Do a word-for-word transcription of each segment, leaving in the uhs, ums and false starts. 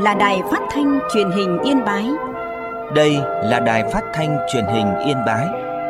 là đài phát thanh truyền hình Yên Bái. Đây là đài phát thanh truyền hình Yên Bái.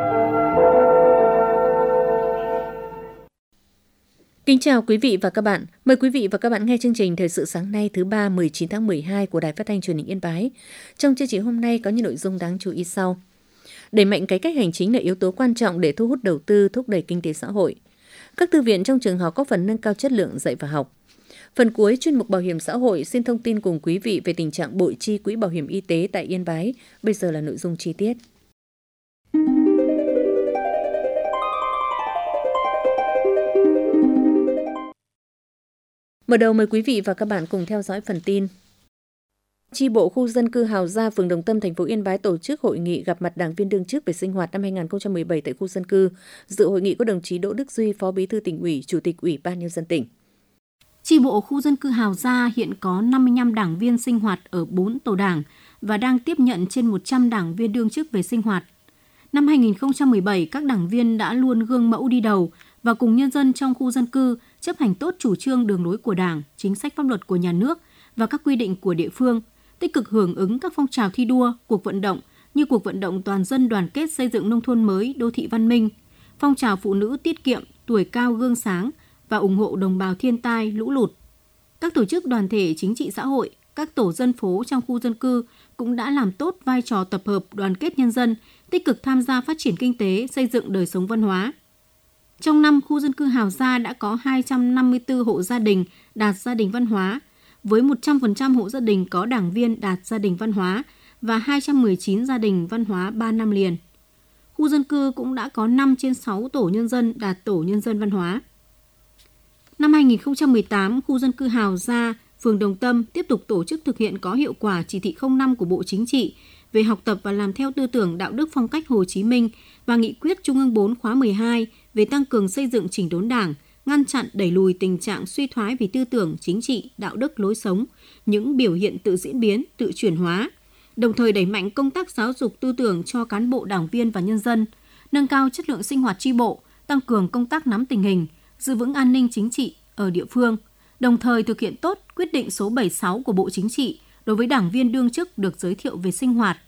Kính chào quý vị và các bạn. Mời quý vị và các bạn nghe chương trình Thời sự sáng nay thứ ba mười chín tháng mười hai của Đài Phát thanh Truyền hình Yên Bái. Trong chương trình hôm nay có những nội dung đáng chú ý sau. Đẩy mạnh cải cách hành chính là yếu tố quan trọng để thu hút đầu tư, thúc đẩy kinh tế xã hội. Các thư viện trong trường học có phần nâng cao chất lượng dạy và học. Phần cuối chuyên mục Bảo hiểm xã hội xin thông tin cùng quý vị về tình trạng bội chi quỹ bảo hiểm y tế tại Yên Bái. Bây giờ là nội dung chi tiết. Mở đầu mời quý vị và các bạn cùng theo dõi phần tin. Chi bộ khu dân cư Hào Gia, phường Đồng Tâm, thành phố Yên Bái tổ chức hội nghị gặp mặt đảng viên đương chức về sinh hoạt năm hai không một bảy tại khu dân cư. Dự hội nghị có đồng chí Đỗ Đức Duy, Phó Bí thư Tỉnh ủy, Chủ tịch Ủy ban Nhân dân tỉnh. Chi bộ khu dân cư Hào Gia hiện có năm mươi lăm đảng viên sinh hoạt ở bốn tổ đảng và đang tiếp nhận trên một trăm đảng viên đương chức về sinh hoạt. Năm hai không một bảy, các đảng viên đã luôn gương mẫu đi đầu và cùng nhân dân trong khu dân cư chấp hành tốt chủ trương đường lối của Đảng, chính sách pháp luật của nhà nước và các quy định của địa phương, tích cực hưởng ứng các phong trào thi đua, cuộc vận động như cuộc vận động toàn dân đoàn kết xây dựng nông thôn mới, đô thị văn minh, phong trào phụ nữ tiết kiệm, tuổi cao gương sáng và ủng hộ đồng bào thiên tai, lũ lụt. Các tổ chức đoàn thể chính trị xã hội, các tổ dân phố trong khu dân cư cũng đã làm tốt vai trò tập hợp đoàn kết nhân dân, tích cực tham gia phát triển kinh tế, xây dựng đời sống văn hóa. Trong năm, khu dân cư Hào Gia đã có hai trăm năm mươi tư hộ gia đình đạt gia đình văn hóa, với một trăm phần trăm hộ gia đình có đảng viên đạt gia đình văn hóa và hai trăm mười chín gia đình văn hóa ba năm liền. Khu dân cư cũng đã có năm trên sáu tổ nhân dân đạt tổ nhân dân văn hóa. Năm hai không một tám, khu dân cư Hào Gia, phường Đồng Tâm tiếp tục tổ chức thực hiện có hiệu quả chỉ thị không năm của Bộ Chính trị về học tập và làm theo tư tưởng đạo đức phong cách Hồ Chí Minh và nghị quyết Trung ương bốn khóa mười hai về tăng cường xây dựng chỉnh đốn Đảng, ngăn chặn đẩy lùi tình trạng suy thoái về tư tưởng, chính trị, đạo đức, lối sống, những biểu hiện tự diễn biến, tự chuyển hóa, đồng thời đẩy mạnh công tác giáo dục tư tưởng cho cán bộ đảng viên và nhân dân, nâng cao chất lượng sinh hoạt chi bộ, tăng cường công tác nắm tình hình, giữ vững an ninh chính trị ở địa phương, đồng thời thực hiện tốt quyết định số bảy mươi sáu của Bộ Chính trị đối với đảng viên đương chức được giới thiệu về sinh hoạt,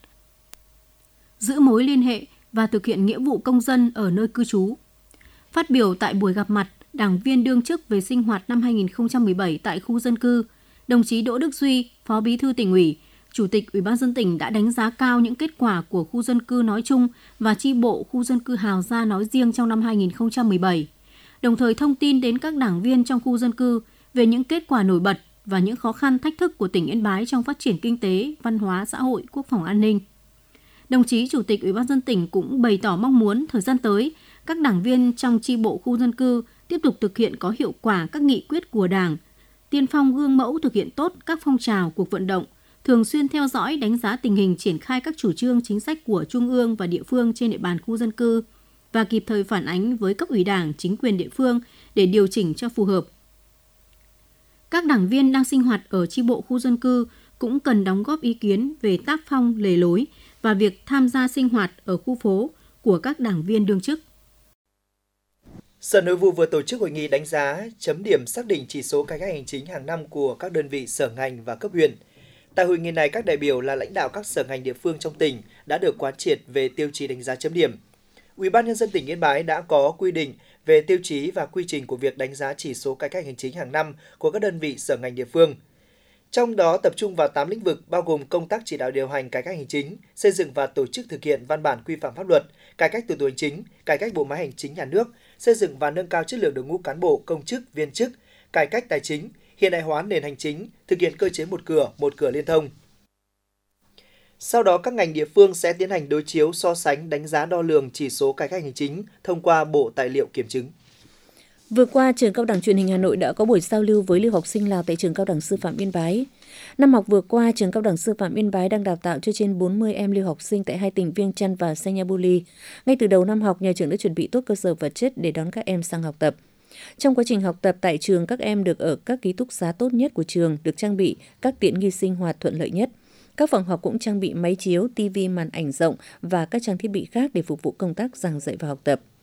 giữ mối liên hệ và thực hiện nghĩa vụ công dân ở nơi cư trú. Phát biểu tại buổi gặp mặt đảng viên đương chức về sinh hoạt năm hai không một bảy tại khu dân cư, đồng chí Đỗ Đức Duy, Phó Bí thư Tỉnh ủy, Chủ tịch Ủy ban nhân dân tỉnh đã đánh giá cao những kết quả của khu dân cư nói chung và chi bộ khu dân cư Hào Gia nói riêng trong năm hai không một bảy, đồng thời thông tin đến các đảng viên trong khu dân cư về những kết quả nổi bật và những khó khăn thách thức của tỉnh Yên Bái trong phát triển kinh tế, văn hóa, xã hội, quốc phòng an ninh. Đồng chí Chủ tịch Ủy ban nhân dân tỉnh cũng bày tỏ mong muốn thời gian tới, các đảng viên trong chi bộ khu dân cư tiếp tục thực hiện có hiệu quả các nghị quyết của Đảng, tiên phong gương mẫu thực hiện tốt các phong trào, cuộc vận động, thường xuyên theo dõi đánh giá tình hình triển khai các chủ trương chính sách của Trung ương và địa phương trên địa bàn khu dân cư và kịp thời phản ánh với cấp ủy Đảng, chính quyền địa phương để điều chỉnh cho phù hợp. Các đảng viên đang sinh hoạt ở chi bộ khu dân cư cũng cần đóng góp ý kiến về tác phong, lề lối và việc tham gia sinh hoạt ở khu phố của các đảng viên đương chức. Sở Nội vụ vừa tổ chức hội nghị đánh giá, chấm điểm xác định chỉ số cải cách hành chính hàng năm của các đơn vị sở ngành và cấp huyện. Tại hội nghị này, các đại biểu là lãnh đạo các sở ngành địa phương trong tỉnh đã được quán triệt về tiêu chí đánh giá chấm điểm. Ủy ban Nhân dân tỉnh Yên Bái đã có quy định về tiêu chí và quy trình của việc đánh giá chỉ số cải cách hành chính hàng năm của các đơn vị sở ngành địa phương. Trong đó tập trung vào tám lĩnh vực bao gồm công tác chỉ đạo điều hành cải cách hành chính, xây dựng và tổ chức thực hiện văn bản quy phạm pháp luật, cải cách thủ tục hành chính, cải cách bộ máy hành chính nhà nước, xây dựng và nâng cao chất lượng đội ngũ cán bộ, công chức, viên chức, cải cách tài chính, hiện đại hóa nền hành chính, thực hiện cơ chế một cửa, một cửa liên thông. Sau đó, các ngành địa phương sẽ tiến hành đối chiếu, so sánh, đánh giá đo lường chỉ số cải cách hành chính thông qua bộ tài liệu kiểm chứng. Vừa qua, Trường Cao đẳng Truyền hình Hà Nội đã có buổi giao lưu với lưu học sinh Lào tại Trường Cao đẳng Sư phạm Yên Bái. Năm học vừa qua, Trường Cao đẳng Sư phạm Yên Bái đang đào tạo cho trên bốn mươi em lưu học sinh tại hai tỉnh Viêng Chăn và Senyabuli. Ngay từ đầu năm học, nhà trường đã chuẩn bị tốt cơ sở vật chất để đón các em sang học tập. Trong quá trình học tập tại trường, các em được ở các ký túc xá tốt nhất của trường, được trang bị các tiện nghi sinh hoạt thuận lợi nhất. Các phòng học cũng trang bị máy chiếu, ti vi, màn ảnh rộng và các trang thiết bị khác để phục vụ công tác giảng dạy và học tập.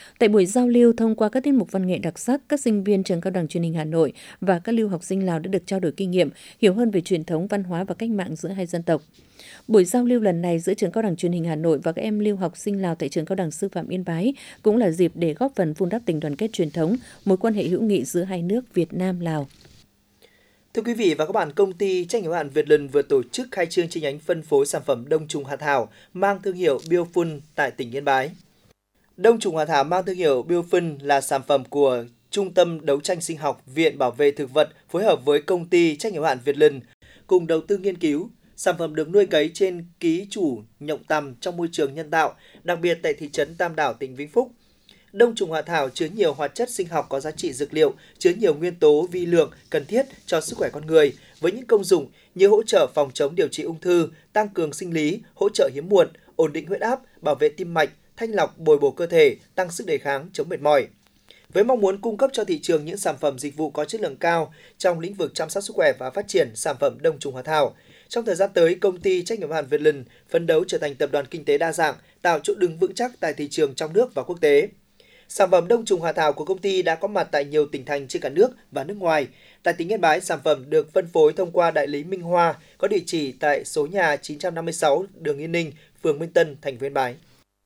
Tại buổi giao lưu thông qua các tiết mục văn nghệ đặc sắc, các sinh viên trường Cao đẳng Truyền hình Hà Nội và các lưu học sinh Lào đã được trao đổi kinh nghiệm, hiểu hơn về truyền thống văn hóa và cách mạng giữa hai dân tộc. Buổi giao lưu lần này giữa trường Cao đẳng Truyền hình Hà Nội và các em lưu học sinh Lào tại trường Cao đẳng Sư phạm Yên Bái cũng là dịp để góp phần vun đắp tình đoàn kết truyền thống, mối quan hệ hữu nghị giữa hai nước Việt Nam Lào. Thưa quý vị và các bạn, công ty trách nhiệm hữu hạn Việt-Lần vừa tổ chức khai trương chi nhánh phân phối sản phẩm đông trùng hạ thảo mang thương hiệu Biofun tại tỉnh Yên Bái. Đông trùng hạ thảo mang thương hiệu Biofun là sản phẩm của Trung tâm Đấu tranh Sinh học Viện Bảo vệ Thực vật phối hợp với công ty trách nhiệm hữu hạn Việt-Lần cùng đầu tư nghiên cứu. Sản phẩm được nuôi cấy trên ký chủ nhộng tằm trong môi trường nhân tạo, đặc biệt tại thị trấn Tam Đảo, tỉnh Vĩnh Phúc. Đông trùng hạ thảo chứa nhiều hoạt chất sinh học có giá trị dược liệu, chứa nhiều nguyên tố vi lượng cần thiết cho sức khỏe con người, với những công dụng như hỗ trợ phòng chống điều trị ung thư, tăng cường sinh lý, hỗ trợ hiếm muộn, ổn định huyết áp, bảo vệ tim mạch, thanh lọc bồi bổ cơ thể, tăng sức đề kháng, chống mệt mỏi. Với mong muốn cung cấp cho thị trường những sản phẩm dịch vụ có chất lượng cao trong lĩnh vực chăm sóc sức khỏe và phát triển sản phẩm đông trùng hạ thảo, trong thời gian tới, công ty trách nhiệm hữu hạn Việt-Lần phấn đấu trở thành tập đoàn kinh tế đa dạng, tạo chỗ đứng vững chắc tại thị trường trong nước và quốc tế. Sản phẩm đông trùng hạ thảo của công ty đã có mặt tại nhiều tỉnh thành trên cả nước và nước ngoài. Tại tỉnh Yên Bái, sản phẩm được phân phối thông qua đại lý Minh Hoa, có địa chỉ tại số nhà chín trăm năm mươi sáu đường Yên Ninh, phường Minh Tân, thành phố Yên Bái.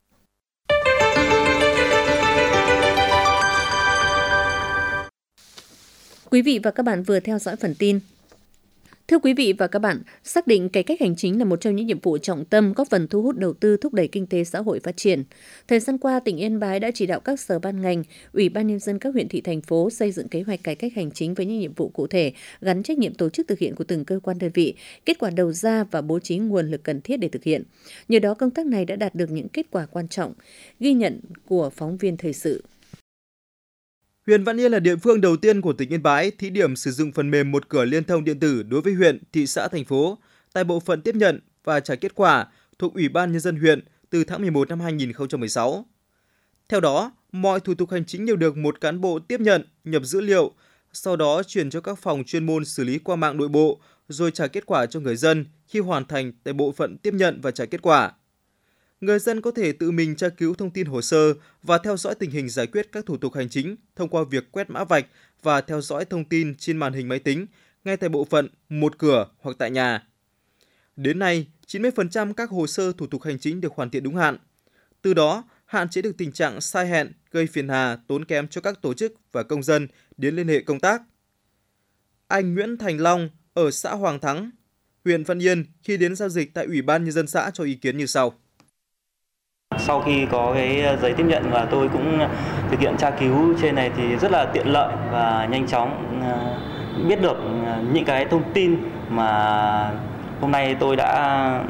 Quý vị và các bạn vừa theo dõi phần tin. Thưa quý vị và các bạn, xác định cải cách hành chính là một trong những nhiệm vụ trọng tâm góp phần thu hút đầu tư, thúc đẩy kinh tế xã hội phát triển. Thời gian qua, tỉnh Yên Bái đã chỉ đạo các sở ban ngành, Ủy ban nhân dân các huyện thị thành phố xây dựng kế hoạch cải cách hành chính với những nhiệm vụ cụ thể, gắn trách nhiệm tổ chức thực hiện của từng cơ quan đơn vị, kết quả đầu ra và bố trí nguồn lực cần thiết để thực hiện. Nhờ đó, công tác này đã đạt được những kết quả quan trọng. Ghi nhận của phóng viên thời sự. Huyện Văn Yên là địa phương đầu tiên của tỉnh Yên Bái thí điểm sử dụng phần mềm một cửa liên thông điện tử đối với huyện, thị xã, thành phố tại bộ phận tiếp nhận và trả kết quả thuộc Ủy ban nhân dân huyện từ tháng mười một năm hai nghìn không trăm mười sáu. Theo đó, mọi thủ tục hành chính đều được một cán bộ tiếp nhận, nhập dữ liệu, sau đó chuyển cho các phòng chuyên môn xử lý qua mạng nội bộ rồi trả kết quả cho người dân khi hoàn thành tại bộ phận tiếp nhận và trả kết quả. Người dân có thể tự mình tra cứu thông tin hồ sơ và theo dõi tình hình giải quyết các thủ tục hành chính thông qua việc quét mã vạch và theo dõi thông tin trên màn hình máy tính ngay tại bộ phận một cửa hoặc tại nhà. Đến nay, chín mươi phần trăm các hồ sơ thủ tục hành chính được hoàn thiện đúng hạn. Từ đó, hạn chế được tình trạng sai hẹn, gây phiền hà, tốn kém cho các tổ chức và công dân đến liên hệ công tác. Anh Nguyễn Thành Long ở xã Hoàng Thắng, huyện Văn Yên khi đến giao dịch tại Ủy ban nhân dân xã cho ý kiến như sau. Sau khi có cái giấy tiếp nhận và tôi cũng thực hiện tra cứu trên này thì rất là tiện lợi và nhanh chóng biết được những cái thông tin mà hôm nay tôi đã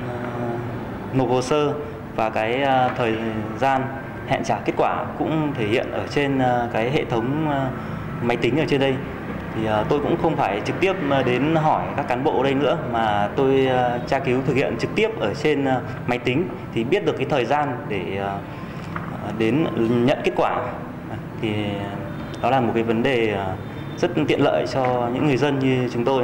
nộp hồ sơ và cái thời gian hẹn trả kết quả cũng thể hiện ở trên cái hệ thống máy tính ở trên đây. Thì tôi cũng không phải trực tiếp đến hỏi các cán bộ ở đây nữa mà tôi tra cứu thực hiện trực tiếp ở trên máy tính thì biết được cái thời gian để đến nhận kết quả. Thì đó là một cái vấn đề rất tiện lợi cho những người dân như chúng tôi.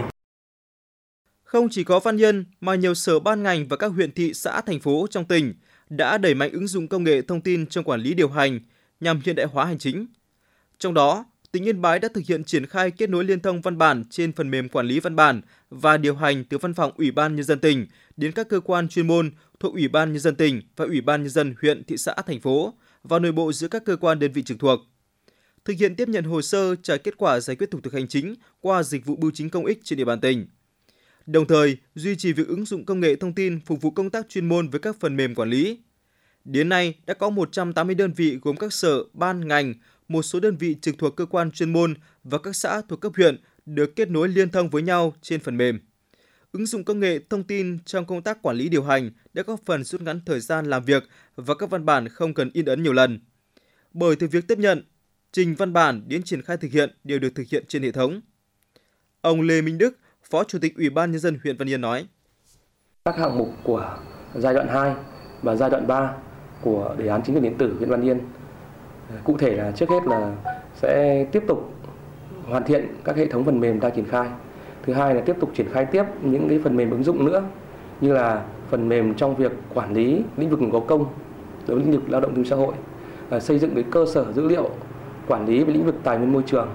Không chỉ có Văn Yên mà nhiều sở ban ngành và các huyện thị xã thành phố trong tỉnh đã đẩy mạnh ứng dụng công nghệ thông tin trong quản lý điều hành nhằm hiện đại hóa hành chính. Trong đó, tỉnh Yên Bái đã thực hiện triển khai kết nối liên thông văn bản trên phần mềm quản lý văn bản và điều hành từ văn phòng Ủy ban nhân dân tỉnh đến các cơ quan chuyên môn thuộc Ủy ban nhân dân tỉnh và Ủy ban nhân dân huyện, thị xã, thành phố và nội bộ giữa các cơ quan đơn vị trực thuộc. Thực hiện tiếp nhận hồ sơ trả kết quả giải quyết thủ tục hành chính qua dịch vụ bưu chính công ích trên địa bàn tỉnh. Đồng thời, duy trì việc ứng dụng công nghệ thông tin phục vụ công tác chuyên môn với các phần mềm quản lý. Đến nay, đã có một trăm tám mươi đơn vị gồm các sở, ban, ngành, một số đơn vị trực thuộc cơ quan chuyên môn và các xã thuộc cấp huyện được kết nối liên thông với nhau trên phần mềm. Ứng dụng công nghệ thông tin trong công tác quản lý điều hành đã góp phần rút ngắn thời gian làm việc và các văn bản không cần in ấn nhiều lần. Bởi từ việc tiếp nhận, trình văn bản đến triển khai thực hiện đều được thực hiện trên hệ thống. Ông Lê Minh Đức, Phó Chủ tịch Ủy ban nhân dân huyện Văn Yên nói: Các hạng mục của giai đoạn hai và giai đoạn ba của đề án chính quyền điện tử huyện Văn Yên cụ thể là trước hết là sẽ tiếp tục hoàn thiện các hệ thống phần mềm đang triển khai. Thứ hai là tiếp tục triển khai tiếp những cái phần mềm ứng dụng nữa như là phần mềm trong việc quản lý lĩnh vực người có công đối với lĩnh vực lao động thương xã hội. xây dựng cái cơ sở dữ liệu quản lý về lĩnh vực tài nguyên môi trường,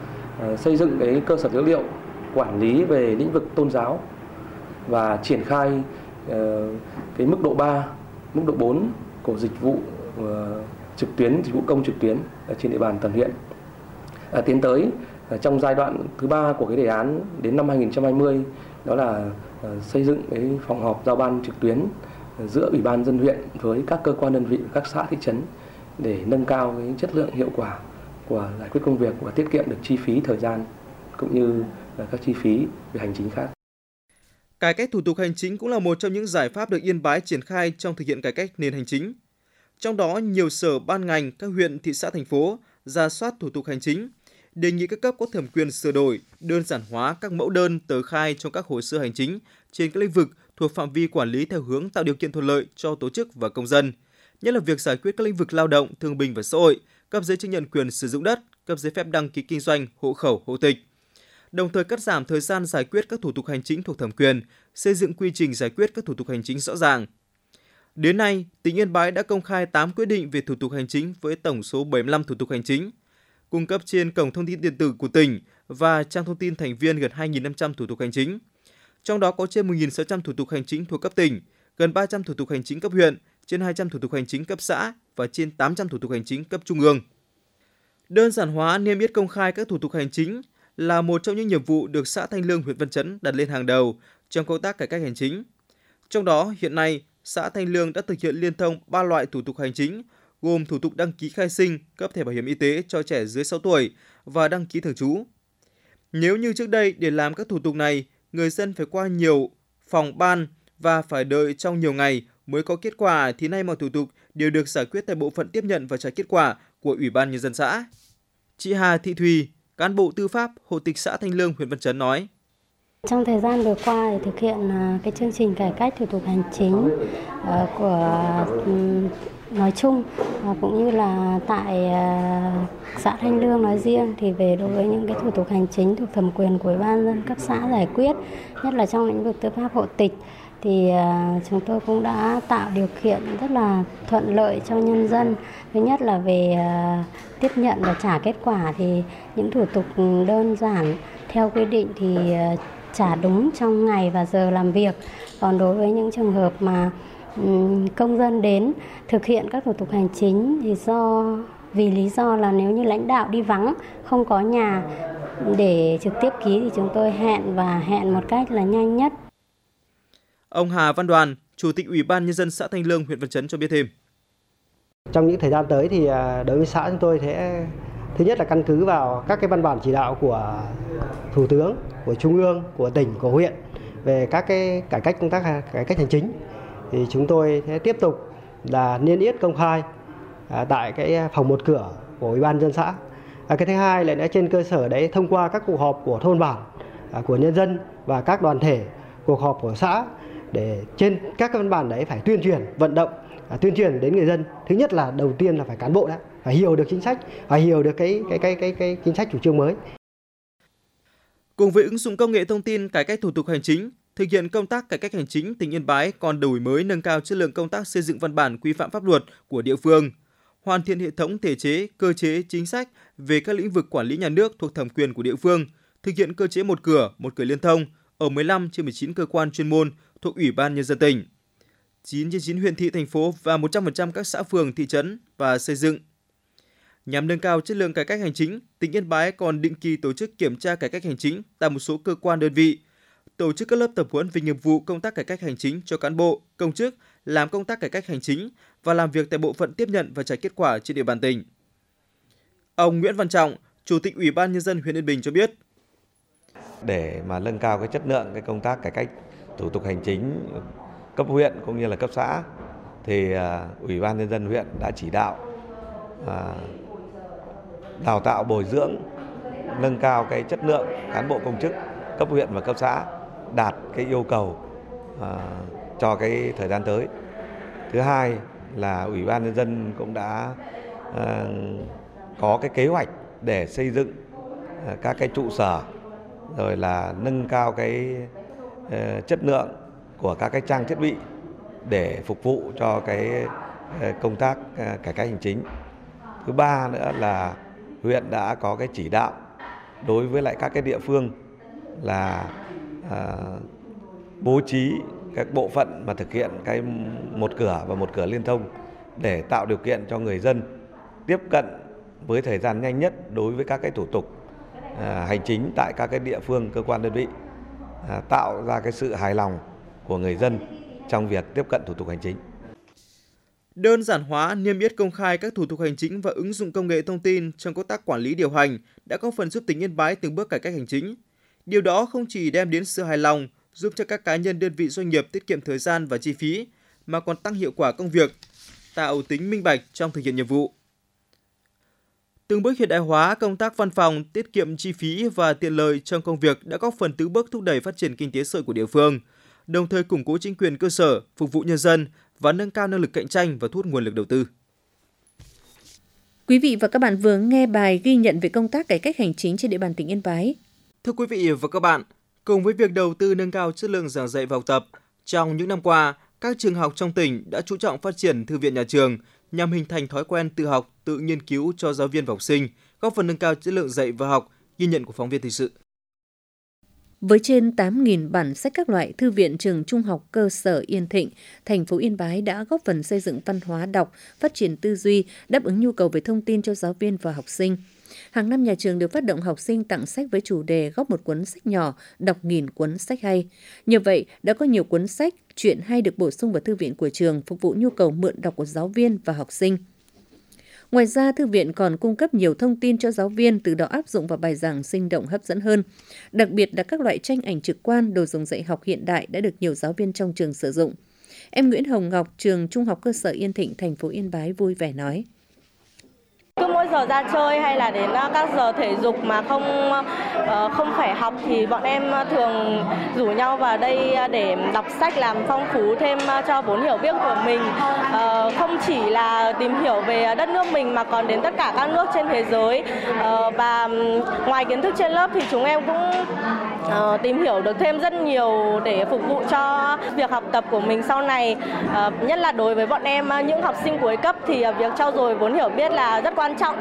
xây dựng cái cơ sở dữ liệu quản lý về lĩnh vực tôn giáo và triển khai cái mức độ ba, mức độ bốn của dịch vụ trực tuyến, dịch vụ công trực tuyến trên địa bàn toàn huyện. À, tiến tới trong giai đoạn thứ ba của cái đề án đến năm hai nghìn không trăm hai mươi, đó là xây dựng cái phòng họp giao ban trực tuyến giữa Ủy ban dân huyện với các cơ quan đơn vị, các xã thị trấn để nâng cao cái chất lượng, hiệu quả của giải quyết công việc và tiết kiệm được chi phí thời gian cũng như các chi phí về hành chính khác. Cải cách thủ tục hành chính cũng là một trong những giải pháp được Yên Bái triển khai trong thực hiện cải cách nền hành chính. Trong đó, nhiều sở ban ngành, các huyện, thị xã, thành phố rà soát thủ tục hành chính, đề nghị các cấp có thẩm quyền sửa đổi, đơn giản hóa các mẫu đơn, tờ khai trong các hồ sơ hành chính trên các lĩnh vực thuộc phạm vi quản lý theo hướng tạo điều kiện thuận lợi cho tổ chức và công dân, nhất là việc giải quyết các lĩnh vực lao động, thương binh và xã hội, cấp giấy chứng nhận quyền sử dụng đất, cấp giấy phép đăng ký kinh doanh, hộ khẩu, hộ tịch. Đồng thời cắt giảm thời gian giải quyết các thủ tục hành chính thuộc thẩm quyền, xây dựng quy trình giải quyết các thủ tục hành chính rõ ràng. Đến nay, tỉnh Yên Bái đã công khai tám quyết định về thủ tục hành chính với tổng số bảy mươi lăm thủ tục hành chính, cung cấp trên cổng thông tin điện tử của tỉnh và trang thông tin thành viên gần hai nghìn năm trăm thủ tục hành chính. Trong đó có trên một nghìn sáu trăm thủ tục hành chính thuộc cấp tỉnh, gần ba trăm thủ tục hành chính cấp huyện, trên hai trăm thủ tục hành chính cấp xã và trên tám trăm thủ tục hành chính cấp trung ương. Đơn giản hóa, niêm yết công khai các thủ tục hành chính là một trong những nhiệm vụ được xã Thanh Lương, huyện Văn Chấn đặt lên hàng đầu trong công tác cải cách hành chính. Trong đó, hiện nay, xã Thanh Lương đã thực hiện liên thông ba loại thủ tục hành chính, gồm thủ tục đăng ký khai sinh, cấp thẻ bảo hiểm y tế cho trẻ dưới sáu tuổi và đăng ký thường trú. Nếu như trước đây để làm các thủ tục này, người dân phải qua nhiều phòng ban và phải đợi trong nhiều ngày mới có kết quả, thì nay mọi thủ tục đều được giải quyết tại bộ phận tiếp nhận và trả kết quả của Ủy ban Nhân dân xã. Chị Hà Thị Thùy, cán bộ tư pháp, hộ tịch xã Thanh Lương, huyện Văn Chấn nói: Trong thời gian vừa qua thì thực hiện cái chương trình cải cách thủ tục hành chính của nói chung cũng như là tại xã Thanh Lương nói riêng, thì về đối với những cái thủ tục hành chính thuộc thẩm quyền của Ủy ban nhân dân cấp xã giải quyết, nhất là trong lĩnh vực tư pháp hộ tịch, thì chúng tôi cũng đã tạo điều kiện rất là thuận lợi cho nhân dân. Thứ nhất là về tiếp nhận và trả kết quả, thì những thủ tục đơn giản theo quy định thì trả đúng trong ngày và giờ làm việc. Còn đối với những trường hợp mà công dân đến thực hiện các thủ tục hành chính thì do vì lý do là nếu như lãnh đạo đi vắng, không có nhà để trực tiếp ký, thì chúng tôi hẹn và hẹn một cách là nhanh nhất. Ông Hà Văn Đoàn, Chủ tịch Ủy ban Nhân dân xã Thanh Lương, huyện Văn Chấn cho biết thêm: Trong những thời gian tới thì đối với xã chúng tôi sẽ thứ nhất là căn cứ vào các cái văn bản chỉ đạo của Thủ tướng, của Trung ương, của tỉnh, của huyện về các cái cải cách công tác cải cách hành chính, thì chúng tôi sẽ tiếp tục là niêm yết công khai à, tại cái phòng một cửa của Ủy ban Nhân dân xã. À, cái thứ hai là đã trên cơ sở đấy thông qua các cuộc họp của thôn bản, à, của nhân dân và các đoàn thể, cuộc họp của xã, để trên các cái văn bản đấy phải tuyên truyền, vận động, à, tuyên truyền đến người dân. Thứ nhất là đầu tiên là phải cán bộ đã phải hiểu được chính sách, phải hiểu được cái cái cái cái cái chính sách chủ trương mới. Cùng với ứng dụng công nghệ thông tin cải cách thủ tục hành chính, thực hiện công tác cải cách hành chính, tỉnh Yên Bái còn đổi mới nâng cao chất lượng công tác xây dựng văn bản quy phạm pháp luật của địa phương, hoàn thiện hệ thống thể chế, cơ chế, chính sách về các lĩnh vực quản lý nhà nước thuộc thẩm quyền của địa phương, thực hiện cơ chế một cửa, một cửa liên thông ở mười lăm trên mười chín cơ quan chuyên môn thuộc Ủy ban Nhân dân tỉnh, chín trên chín huyện thị thành phố và một trăm phần trăm các xã phường, thị trấn và xây dựng. Nhằm nâng cao chất lượng cải cách hành chính, tỉnh Yên Bái còn định kỳ tổ chức kiểm tra cải cách hành chính tại một số cơ quan đơn vị, tổ chức các lớp tập huấn về nghiệp vụ công tác cải cách hành chính cho cán bộ, công chức làm công tác cải cách hành chính và làm việc tại bộ phận tiếp nhận và trả kết quả trên địa bàn tỉnh. Ông Nguyễn Văn Trọng, Chủ tịch Ủy ban Nhân dân huyện Yên Bình cho biết: Để mà nâng cao cái chất lượng cái công tác cải cách thủ tục hành chính cấp huyện cũng như là cấp xã, thì uh, Ủy ban Nhân dân huyện đã chỉ đạo uh, đào tạo bồi dưỡng, nâng cao cái chất lượng cán bộ công chức cấp huyện và cấp xã đạt cái yêu cầu uh, cho cái thời gian tới. Thứ hai là Ủy ban Nhân dân cũng đã uh, có cái kế hoạch để xây dựng uh, các cái trụ sở, rồi là nâng cao cái uh, chất lượng của các cái trang thiết bị để phục vụ cho cái uh, công tác uh, cải cách hành chính. Thứ ba nữa là huyện đã có cái chỉ đạo đối với lại các cái địa phương là à, bố trí các bộ phận mà thực hiện cái một cửa và một cửa liên thông để tạo điều kiện cho người dân tiếp cận với thời gian nhanh nhất đối với các cái thủ tục à, hành chính tại các cái địa phương, cơ quan đơn vị, à, tạo ra cái sự hài lòng của người dân trong việc tiếp cận thủ tục hành chính. Đơn giản hóa, niêm yết công khai các thủ tục hành chính và ứng dụng công nghệ thông tin trong công tác quản lý điều hành đã góp phần giúp tỉnh Yên Bái từng bước cải cách hành chính. Điều đó không chỉ đem đến sự hài lòng, giúp cho các cá nhân, đơn vị, doanh nghiệp tiết kiệm thời gian và chi phí, mà còn tăng hiệu quả công việc, tạo tính minh bạch trong thực hiện nhiệm vụ. Từng bước hiện đại hóa công tác văn phòng, tiết kiệm chi phí và tiện lợi trong công việc đã góp phần từng bước thúc đẩy phát triển kinh tế xã hội của địa phương, đồng thời củng cố chính quyền cơ sở, phục vụ nhân dân và nâng cao năng lực cạnh tranh và thu hút nguồn lực đầu tư. Quý vị và các bạn vừa nghe bài ghi nhận về công tác cải cách hành chính trên địa bàn tỉnh Yên Bái. Thưa quý vị và các bạn, cùng với việc đầu tư nâng cao chất lượng giảng dạy và học tập, trong những năm qua, các trường học trong tỉnh đã chú trọng phát triển thư viện nhà trường nhằm hình thành thói quen tự học, tự nghiên cứu cho giáo viên và học sinh, góp phần nâng cao chất lượng dạy và học, ghi nhận của phóng viên thời sự. Với trên tám nghìn bản sách các loại, Thư viện Trường Trung học Cơ sở Yên Thịnh, thành phố Yên Bái đã góp phần xây dựng văn hóa đọc, phát triển tư duy, đáp ứng nhu cầu về thông tin cho giáo viên và học sinh. Hàng năm nhà trường được phát động học sinh tặng sách với chủ đề góp một cuốn sách nhỏ, đọc nghìn cuốn sách hay. Như vậy, đã có nhiều cuốn sách, truyện hay được bổ sung vào thư viện của trường, phục vụ nhu cầu mượn đọc của giáo viên và học sinh. Ngoài ra, thư viện còn cung cấp nhiều thông tin cho giáo viên, từ đó áp dụng vào bài giảng sinh động hấp dẫn hơn. Đặc biệt là các loại tranh ảnh trực quan, đồ dùng dạy học hiện đại đã được nhiều giáo viên trong trường sử dụng. Em Nguyễn Hồng Ngọc, Trường Trung học Cơ sở Yên Thịnh, thành phố Yên Bái vui vẻ nói. Cứ mỗi giờ ra chơi hay là đến các giờ thể dục mà không không phải học thì bọn em thường rủ nhau vào đây để đọc sách, làm phong phú thêm cho vốn hiểu biết của mình. Không chỉ là tìm hiểu về đất nước mình mà còn đến tất cả các nước trên thế giới. Và ngoài kiến thức trên lớp thì chúng em cũng tìm hiểu được thêm rất nhiều để phục vụ cho việc học tập của mình sau này. Nhất là đối với bọn em những học sinh cuối cấp thì việc trau dồi vốn hiểu biết là rất quan trọng.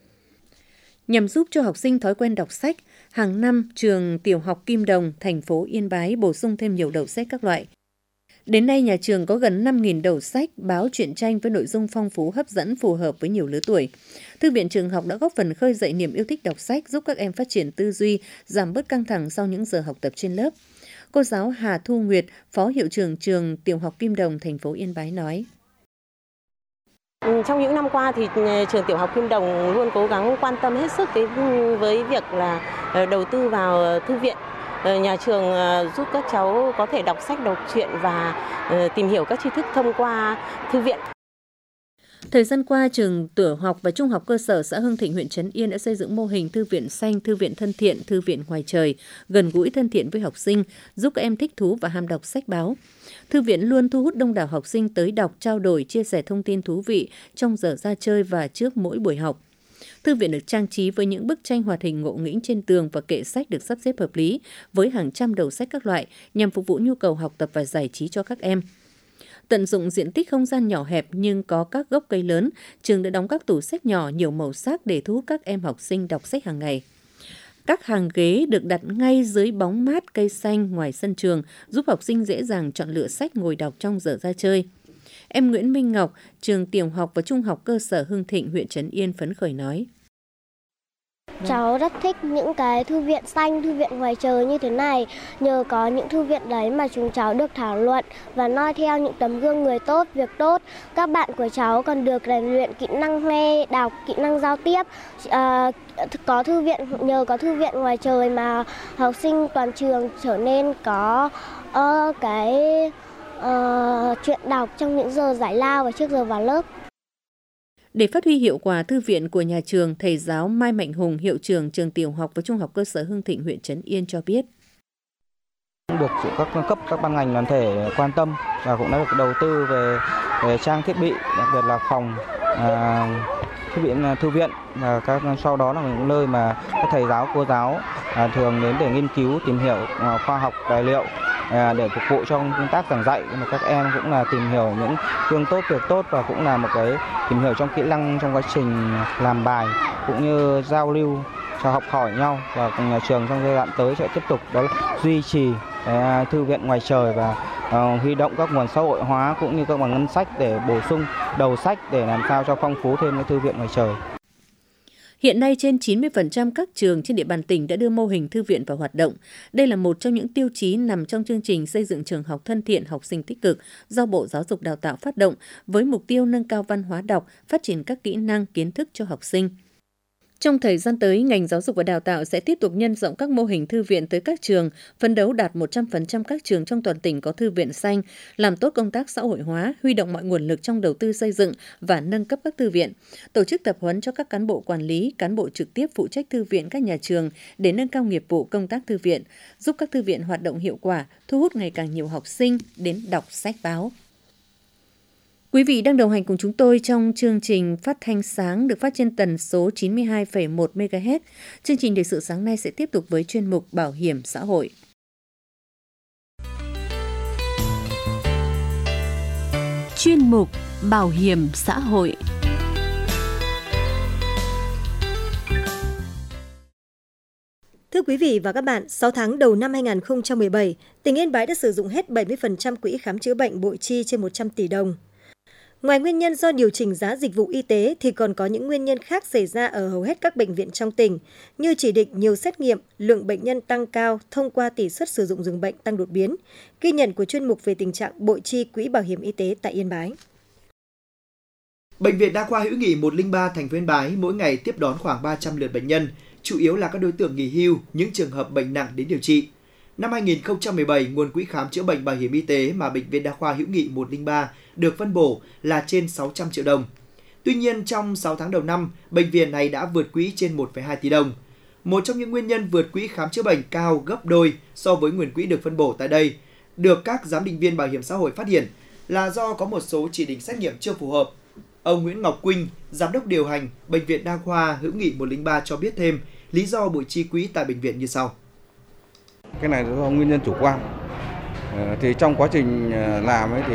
Nhằm giúp cho học sinh thói quen đọc sách, hàng năm trường Tiểu học Kim Đồng, thành phố Yên Bái bổ sung thêm nhiều đầu sách các loại. Đến nay, nhà trường có gần năm nghìn đầu sách, báo, truyện tranh với nội dung phong phú, hấp dẫn, phù hợp với nhiều lứa tuổi. Thư viện trường học đã góp phần khơi dậy niềm yêu thích đọc sách, giúp các em phát triển tư duy, giảm bớt căng thẳng sau những giờ học tập trên lớp. Cô giáo Hà Thu Nguyệt, Phó Hiệu trưởng trường Tiểu học Kim Đồng, thành phố Yên Bái nói. Trong những năm qua thì trường Tiểu học Kim Đồng luôn cố gắng quan tâm hết sức với việc là đầu tư vào thư viện. Nhà trường giúp các cháu có thể đọc sách, đọc truyện và tìm hiểu các tri thức thông qua thư viện. Thời gian qua, trường Tiểu học và Trung học Cơ sở xã Hưng Thịnh, huyện Trấn Yên đã xây dựng mô hình thư viện xanh, thư viện thân thiện, thư viện ngoài trời, gần gũi thân thiện với học sinh, giúp các em thích thú và ham đọc sách báo. Thư viện luôn thu hút đông đảo học sinh tới đọc, trao đổi, chia sẻ thông tin thú vị trong giờ ra chơi và trước mỗi buổi học. Thư viện được trang trí với những bức tranh hoạt hình ngộ nghĩnh trên tường và kệ sách được sắp xếp hợp lý với hàng trăm đầu sách các loại nhằm phục vụ nhu cầu học tập và giải trí cho các em. Tận dụng diện tích không gian nhỏ hẹp nhưng có các gốc cây lớn, trường đã đóng các tủ sách nhỏ nhiều màu sắc để thu hút các em học sinh đọc sách hàng ngày. Các hàng ghế được đặt ngay dưới bóng mát cây xanh ngoài sân trường, giúp học sinh dễ dàng chọn lựa sách ngồi đọc trong giờ ra chơi. Em Nguyễn Minh Ngọc, trường Tiểu học và Trung học Cơ sở Hưng Thịnh, huyện Trấn Yên phấn khởi nói. Cháu rất thích những cái thư viện xanh, thư viện ngoài trời như thế này. Nhờ có những thư viện đấy mà chúng cháu được thảo luận và noi theo những tấm gương người tốt, việc tốt. Các bạn của cháu còn được rèn luyện kỹ năng nghe, đọc, kỹ năng giao tiếp. À, có thư viện nhờ có thư viện ngoài trời mà học sinh toàn trường trở nên có uh, cái uh, chuyện đọc trong những giờ giải lao và trước giờ vào lớp. Để phát huy hiệu quả thư viện của nhà trường, thầy giáo Mai Mạnh Hùng, hiệu trưởng trường Tiểu học và Trung học Cơ sở Hưng Thịnh, huyện Trấn Yên cho biết. Được sự các cấp, các ban ngành đoàn thể quan tâm và cũng đã được đầu tư về, về trang thiết bị, đặc biệt là phòng à, thư viện thư viện và các sau đó là những nơi mà các thầy giáo cô giáo à, thường đến để nghiên cứu, tìm hiểu à, khoa học tài liệu để phục vụ cho công tác giảng dạy, mà các em cũng là tìm hiểu những gương tốt, việc tốt và cũng là một cái tìm hiểu trong kỹ năng trong quá trình làm bài cũng như giao lưu cho học hỏi nhau. Và cùng nhà trường trong giai đoạn tới sẽ tiếp tục đó là duy trì cái thư viện ngoài trời và uh, huy động các nguồn xã hội hóa cũng như các nguồn ngân sách để bổ sung đầu sách để làm sao cho phong phú thêm cái thư viện ngoài trời. Hiện nay, trên chín mươi phần trăm các trường trên địa bàn tỉnh đã đưa mô hình thư viện vào hoạt động. Đây là một trong những tiêu chí nằm trong chương trình xây dựng trường học thân thiện, học sinh tích cực do Bộ Giáo dục Đào tạo phát động với mục tiêu nâng cao văn hóa đọc, phát triển các kỹ năng, kiến thức cho học sinh. Trong thời gian tới, ngành giáo dục và đào tạo sẽ tiếp tục nhân rộng các mô hình thư viện tới các trường, phấn đấu đạt một trăm phần trăm các trường trong toàn tỉnh có thư viện xanh, làm tốt công tác xã hội hóa, huy động mọi nguồn lực trong đầu tư xây dựng và nâng cấp các thư viện, tổ chức tập huấn cho các cán bộ quản lý, cán bộ trực tiếp phụ trách thư viện các nhà trường để nâng cao nghiệp vụ công tác thư viện, giúp các thư viện hoạt động hiệu quả, thu hút ngày càng nhiều học sinh đến đọc sách báo. Quý vị đang đồng hành cùng chúng tôi trong chương trình phát thanh sáng được phát trên tần số chín mươi hai phẩy một mê ga héc. Chương trình Thời sự sáng nay sẽ tiếp tục với chuyên mục Bảo hiểm xã hội. Chuyên mục Bảo hiểm xã hội. Thưa quý vị và các bạn, sáu tháng đầu năm hai nghìn không trăm mười bảy, tỉnh Yên Bái đã sử dụng hết bảy mươi phần trăm quỹ khám chữa bệnh bội chi trên một trăm tỷ đồng. Ngoài nguyên nhân do điều chỉnh giá dịch vụ y tế thì còn có những nguyên nhân khác xảy ra ở hầu hết các bệnh viện trong tỉnh, như chỉ định nhiều xét nghiệm, lượng bệnh nhân tăng cao thông qua tỷ suất sử dụng giường bệnh tăng đột biến. Ghi nhận của chuyên mục về tình trạng bội chi quỹ bảo hiểm y tế tại Yên Bái. Bệnh viện Đa khoa Hữu nghị một không ba thành phố Yên Bái mỗi ngày tiếp đón khoảng ba trăm lượt bệnh nhân, chủ yếu là các đối tượng nghỉ hưu, những trường hợp bệnh nặng đến điều trị. Năm hai nghìn không trăm mười bảy, nguồn quỹ khám chữa bệnh bảo hiểm y tế mà Bệnh viện Đa khoa Hữu nghị một không ba được phân bổ là trên sáu trăm triệu đồng. Tuy nhiên, trong sáu tháng đầu năm, bệnh viện này đã vượt quỹ trên một phẩy hai tỷ đồng. Một trong những nguyên nhân vượt quỹ khám chữa bệnh cao gấp đôi so với nguồn quỹ được phân bổ tại đây, được các giám định viên bảo hiểm xã hội phát hiện là do có một số chỉ định xét nghiệm chưa phù hợp. Ông Nguyễn Ngọc Quynh, giám đốc điều hành Bệnh viện Đa khoa Hữu nghị một không ba cho biết thêm lý do bội chi quỹ tại bệnh viện như sau. Cái này do nguyên nhân chủ quan. Thì trong quá trình làm ấy thì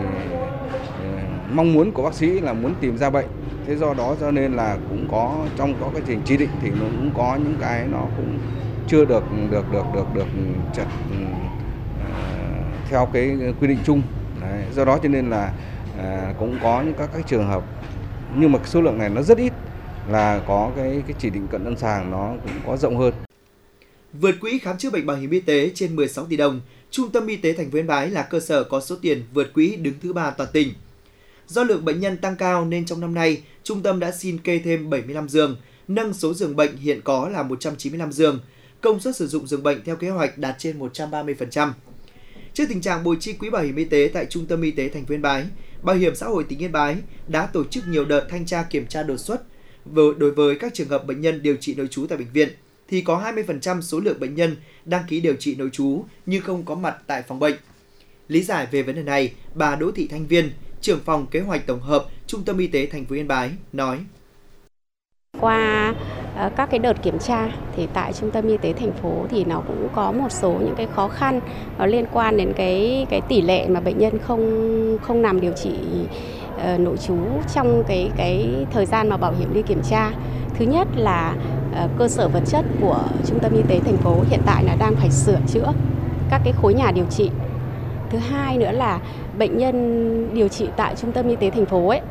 mong muốn của bác sĩ là muốn tìm ra bệnh. Thế do đó cho nên là cũng có trong có cái trình chỉ định thì nó cũng có những cái nó cũng chưa được được được được được chặt theo cái quy định chung. Đấy, do đó cho nên là à, cũng có những các cái trường hợp nhưng mà số lượng này nó rất ít là có cái cái chỉ định cận lâm sàng nó cũng có rộng hơn. Vượt quỹ khám chữa bệnh bảo hiểm y tế trên mười sáu tỷ đồng, Trung tâm Y tế thành phố Yên Bái là cơ sở có số tiền vượt quỹ đứng thứ ba toàn tỉnh. Do lượng bệnh nhân tăng cao nên trong năm nay, trung tâm đã xin kê thêm bảy mươi lăm giường, nâng số giường bệnh hiện có là một trăm chín mươi lăm giường. Công suất sử dụng giường bệnh theo kế hoạch đạt trên một trăm ba mươi phần trăm. Trước tình trạng bội chi quỹ bảo hiểm y tế tại Trung tâm Y tế thành phố Yên Bái, Bảo hiểm xã hội tỉnh Yên Bái đã tổ chức nhiều đợt thanh tra kiểm tra đột xuất đối với các trường hợp bệnh nhân điều trị nội trú tại bệnh viện. Thì có hai mươi phần trăm số lượng bệnh nhân đăng ký điều trị nội trú nhưng không có mặt tại phòng bệnh. Lý giải về vấn đề này, bà Đỗ Thị Thanh Viên, trưởng phòng kế hoạch tổng hợp Trung tâm Y tế thành phố Yên Bái nói: Qua uh, các cái đợt kiểm tra thì tại Trung tâm Y tế thành phố thì nó cũng có một số những cái khó khăn nó liên quan đến cái cái tỷ lệ mà bệnh nhân không không nằm điều trị uh, nội trú trong cái cái thời gian mà bảo hiểm đi kiểm tra. Thứ nhất là uh, cơ sở vật chất của Trung tâm Y tế thành phố hiện tại là đang phải sửa chữa các cái khối nhà điều trị. Thứ hai nữa là bệnh nhân điều trị tại Trung tâm Y tế thành phố ấy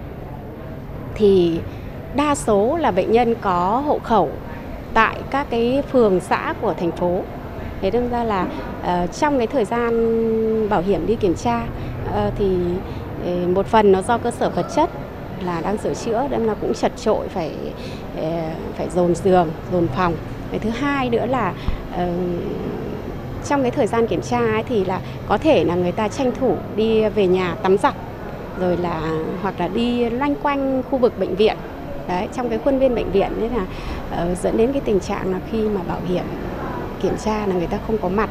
thì đa số là bệnh nhân có hộ khẩu tại các cái phường xã của thành phố. Thế nên ra là uh, trong cái thời gian bảo hiểm đi kiểm tra uh, thì uh, một phần nó do cơ sở vật chất là đang sửa chữa nên là cũng chật chội phải uh, phải dồn giường, dồn phòng. Cái thứ hai nữa là uh, trong cái thời gian kiểm tra ấy thì là có thể là người ta tranh thủ đi về nhà tắm giặt rồi là hoặc là đi loanh quanh khu vực bệnh viện. Đấy, trong cái khuôn viên bệnh viện nên là uh, dẫn đến cái tình trạng là khi mà bảo hiểm kiểm tra là người ta không có mặt.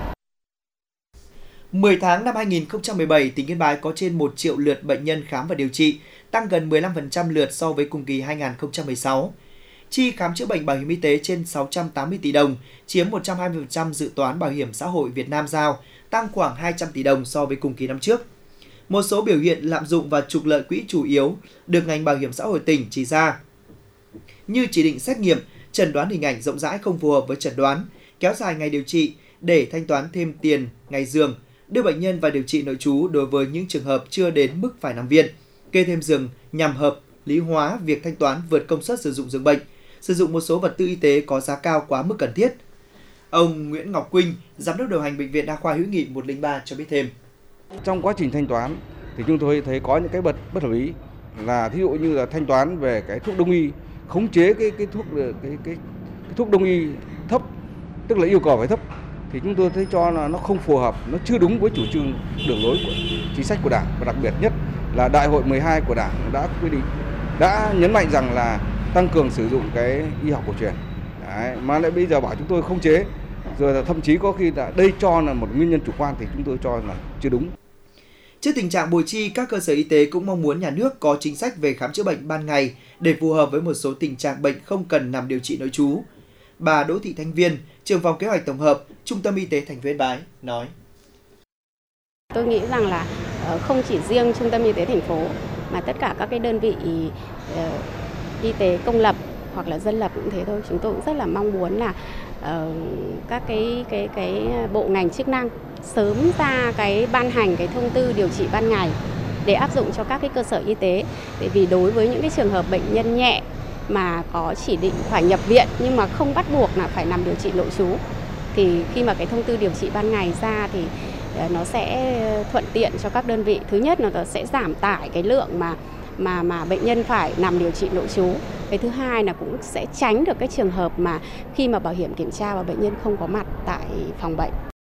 mười tháng năm hai nghìn không trăm mười bảy, tỉnh Yên Bái có trên một triệu lượt bệnh nhân khám và điều trị, tăng gần mười lăm phần trăm lượt so với cùng kỳ hai nghìn không trăm mười sáu. chi khám chữa bệnh bảo hiểm y tế trên sáu trăm tám mươi tỷ đồng, chiếm một trăm hai mươi phần trăm dự toán Bảo hiểm xã hội Việt Nam giao, tăng khoảng hai trăm tỷ đồng so với cùng kỳ năm trước. Một số biểu hiện lạm dụng và trục lợi quỹ chủ yếu được ngành Bảo hiểm xã hội tỉnh chỉ ra, như chỉ định xét nghiệm, chẩn đoán hình ảnh rộng rãi không phù hợp với chẩn đoán, kéo dài ngày điều trị để thanh toán thêm tiền ngày giường, đưa bệnh nhân vào điều trị nội trú đối với những trường hợp chưa đến mức phải nằm viện, kê thêm giường nhằm hợp lý hóa việc thanh toán vượt công suất sử dụng giường bệnh, sử dụng một số vật tư y tế có giá cao quá mức cần thiết. Ông Nguyễn Ngọc Quynh, giám đốc điều hành Bệnh viện Đa khoa Hữu Nghị một không ba cho biết thêm. Trong quá trình thanh toán thì chúng tôi thấy có những cái bất bất hợp lý, là thí dụ như là thanh toán về cái thuốc đông y, khống chế cái cái thuốc cái cái, cái thuốc đông y thấp, tức là yêu cầu phải thấp, thì chúng tôi thấy cho là nó không phù hợp, nó chưa đúng với chủ trương đường lối của chính sách của Đảng, và đặc biệt nhất là Đại hội mười hai của Đảng đã quy định, đã nhấn mạnh rằng là tăng cường sử dụng cái y học cổ truyền. Đấy, mà lại bây giờ bảo chúng tôi không chế, rồi là thậm chí có khi là đây cho là một nguyên nhân chủ quan thì chúng tôi cho là chưa đúng. Trước tình trạng bội chi, các cơ sở y tế cũng mong muốn nhà nước có chính sách về khám chữa bệnh ban ngày để phù hợp với một số tình trạng bệnh không cần nằm điều trị nội trú. Bà Đỗ Thị Thanh Viên, trưởng phòng kế hoạch tổng hợp, Trung tâm Y tế thành phố Yên Bái nói: Tôi nghĩ rằng là không chỉ riêng Trung tâm Y tế thành phố mà tất cả các cái đơn vị y tế công lập hoặc là dân lập cũng thế thôi. Chúng tôi cũng rất là mong muốn là uh, các cái cái cái bộ ngành chức năng sớm ra cái ban hành cái thông tư điều trị ban ngày để áp dụng cho các cái cơ sở y tế. Tại vì đối với những cái trường hợp bệnh nhân nhẹ mà có chỉ định phải nhập viện nhưng mà không bắt buộc là phải nằm điều trị nội trú, thì khi mà cái thông tư điều trị ban ngày ra thì nó sẽ thuận tiện cho các đơn vị. Thứ nhất là nó sẽ giảm tải cái lượng mà mà mà bệnh nhân phải nằm điều trị nội trú. Cái thứ hai là cũng sẽ tránh được cái trường hợp mà khi mà bảo hiểm kiểm tra và bệnh nhân không có mặt tại phòng bệnh.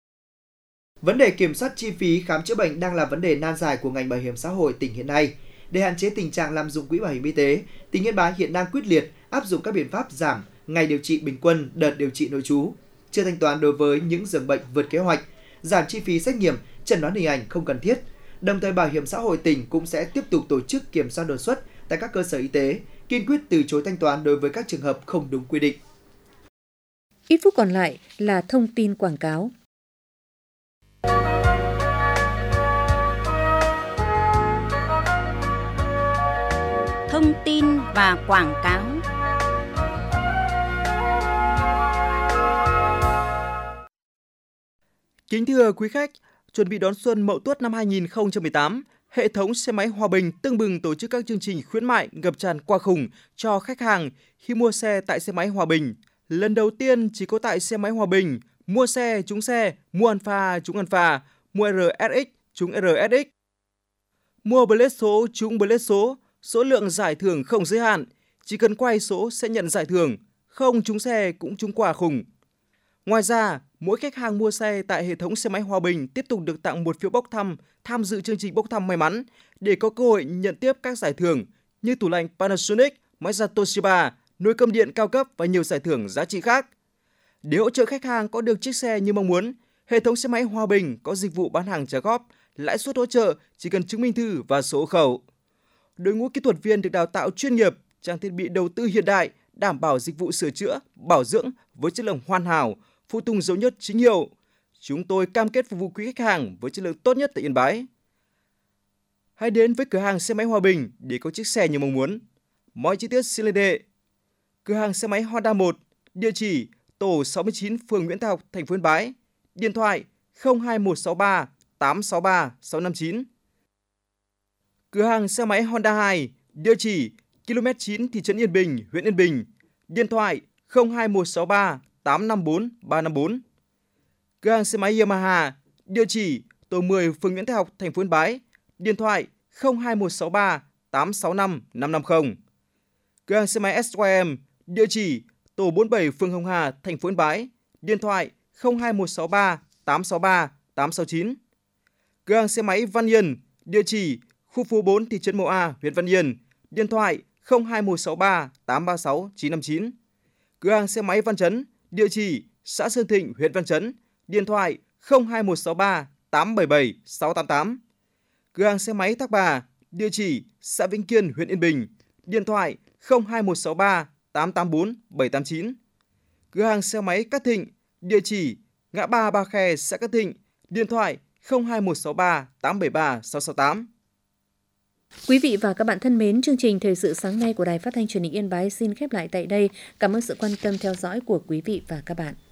Vấn đề kiểm soát chi phí khám chữa bệnh đang là vấn đề nan giải của ngành bảo hiểm xã hội tỉnh hiện nay. Để hạn chế tình trạng lạm dụng quỹ bảo hiểm y tế, tỉnh Yên Bái hiện đang quyết liệt áp dụng các biện pháp giảm ngày điều trị bình quân, đợt điều trị nội trú, chưa thanh toán đối với những giường bệnh vượt kế hoạch, giảm chi phí xét nghiệm, chẩn đoán hình ảnh không cần thiết. Đồng thời, Bảo hiểm xã hội tỉnh cũng sẽ tiếp tục tổ chức kiểm soát đột xuất tại các cơ sở y tế, kiên quyết từ chối thanh toán đối với các trường hợp không đúng quy định. Ít phút còn lại là thông tin quảng cáo. Thông tin và quảng cáo. Kính thưa quý khách, chuẩn bị đón xuân Mậu Tuất năm hai nghìn không trăm mười tám, hệ thống xe máy Hòa Bình tưng bừng tổ chức các chương trình khuyến mại ngập tràn quà khủng cho khách hàng khi mua xe tại xe máy Hòa Bình. Lần đầu tiên chỉ có tại xe máy Hòa Bình, mua xe trúng xe, mua Alpha trúng Alpha, mua R S X trúng R S X. Mua Blade số trúng Blade số, số lượng giải thưởng không giới hạn, chỉ cần quay số sẽ nhận giải thưởng, không trúng xe cũng trúng quà khủng. Ngoài ra, mỗi khách hàng mua xe tại hệ thống xe máy Hòa Bình tiếp tục được tặng một phiếu bốc thăm tham dự chương trình bốc thăm may mắn để có cơ hội nhận tiếp các giải thưởng như tủ lạnh Panasonic, máy giặt Toshiba, nồi cơm điện cao cấp và nhiều giải thưởng giá trị khác. Để hỗ trợ khách hàng có được chiếc xe như mong muốn, hệ thống xe máy Hòa Bình có dịch vụ bán hàng trả góp, lãi suất hỗ trợ chỉ cần chứng minh thư và sổ hộ khẩu. Đội ngũ kỹ thuật viên được đào tạo chuyên nghiệp, trang thiết bị đầu tư hiện đại, đảm bảo dịch vụ sửa chữa, bảo dưỡng với chất lượng hoàn hảo, phụ tùng dầu nhất chính hiệu. Chúng tôi cam kết phục vụ quý khách hàng với chất lượng tốt nhất tại Yên Bái. Hãy đến với cửa hàng xe máy Hòa Bình để có chiếc xe như mong muốn. Mọi chi tiết xin liên hệ. Cửa hàng xe máy Honda một, địa chỉ tổ sáu mươi chín, phường Nguyễn Thái Học, thành phố Yên Bái. Điện thoại không hai một sáu ba tám sáu ba sáu năm chín. Cửa hàng xe máy Honda hai, địa chỉ ki lô mét chín, thị trấn Yên Bình, huyện Yên Bình. Điện thoại không hai một sáu ba tám năm bốn ba năm bốn. Cửa hàng xe máy Yamaha, địa chỉ tổ mười, phường Nguyễn Thái Học, thành phố Yên Bái. Điện thoại không hai một sáu ba tám sáu năm năm năm không. Cửa hàng xe máy ét i em, địa chỉ tổ bốn mươi bảy, phường Hồng Hà, thành phố Yên Bái. Điện thoại không hai một sáu ba tám sáu ba tám sáu chín. Cửa hàng xe máy Văn Yên, địa chỉ khu phố bốn, thị trấn Mậu A, huyện Văn Yên. Điện thoại không hai một sáu ba tám ba sáu chín năm chín. Cửa hàng xe máy Văn Chấn, địa chỉ xã Sơn Thịnh, huyện Văn Chấn. Điện thoại không hai một sáu ba tám bảy bảy sáu tám tám. Cửa hàng xe máy Thác Bà, địa chỉ xã Vĩnh Kiên, huyện Yên Bình. Điện thoại không hai một sáu ba tám tám bốn bảy tám chín. Cửa hàng xe máy Cát Thịnh, địa chỉ ngã ba Ba Khe, xã Cát Thịnh, điện thoại không hai một sáu ba tám bảy ba sáu sáu tám. Quý vị và các bạn thân mến, chương trình Thời sự sáng nay của Đài Phát thanh Truyền hình Yên Bái xin khép lại tại đây. Cảm ơn sự quan tâm theo dõi của quý vị và các bạn.